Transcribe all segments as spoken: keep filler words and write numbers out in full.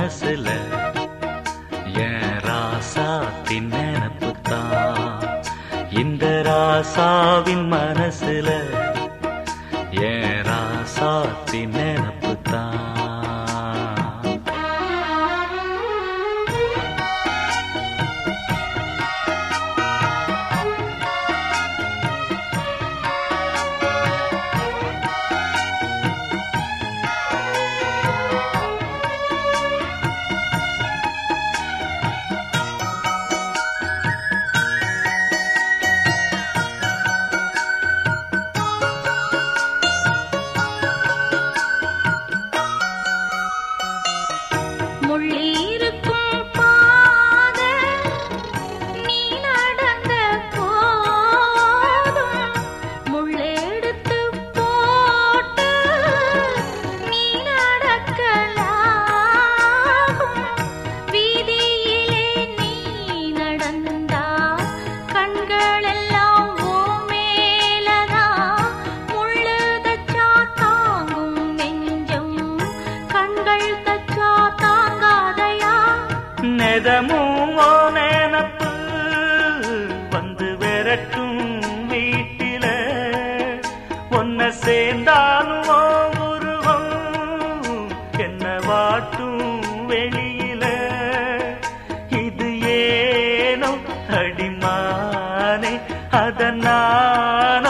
மனசுல என் ராசாத்தின் நினப்புத்தான். இந்த ராசாவின் மனசுல என் ராசாத்தின் நினப்புத்தான். நெதமும் நெனப்பு வந்து விரட்டும் வீட்டில ஒன்ன சேர்ந்தாலும் உருவம் என்ன வாட்டும் வெளியில. இது ஏனோ அடிமானே அதனானோ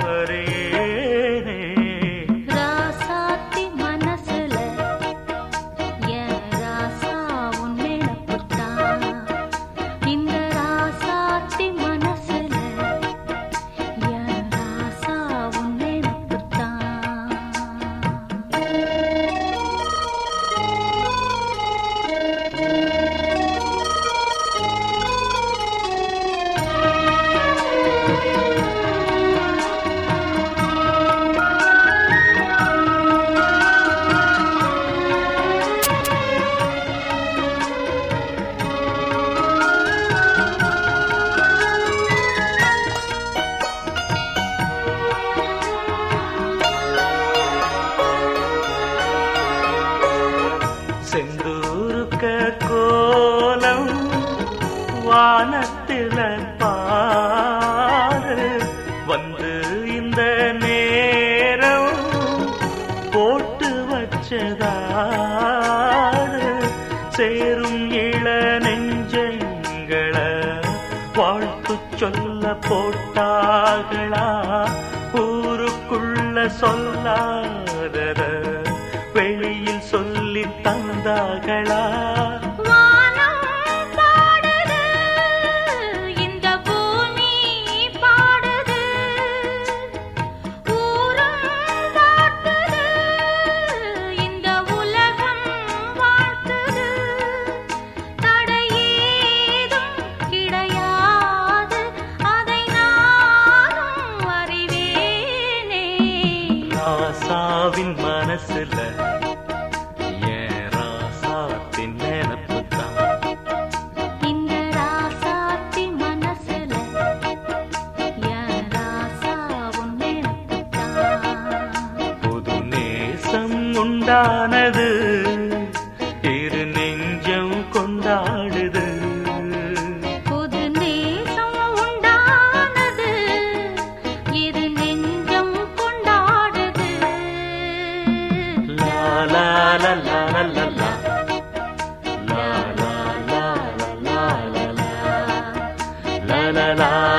செந்தூருக்க கோலம் வானத்தில பாரு வந்து இந்த நேரம் போட்டு வச்சதாரு. சேரும் இள நெஞ்சங்கள வாழ்த்து சொல்ல போட்டார்களா ஊருக்குள்ள சொல்லாதத வெளியில் சொல்லி தந்தார்களா. ராசாவின் மனசுல என் ராசாத்தின் நினப்புத்தான். இந்த ராசாத்தி மனசுல என் ராசாவும் நினப்புத்தான். புது நேசம் உண்டானது இரு நெஞ்சம் கொண்டாடுது. La la la la la la la la la la la la la la la